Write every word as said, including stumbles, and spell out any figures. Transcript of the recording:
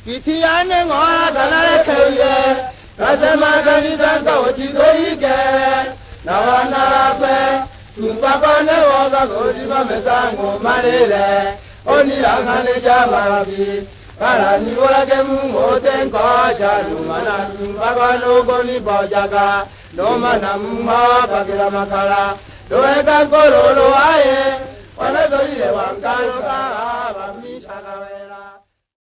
Kitiane ngora kanale keye. Kasema kanisa nkawotiko ike. Na wanakwe. Tumpakone woga kosima mesango malele. Oni langane jamabi. Para ni bola ke mungote nkocha. Lumana tumpakone ugoni bojaga. Lomana mma bakila makala. Doeka kololo aye. Wana zolile wankalo ka.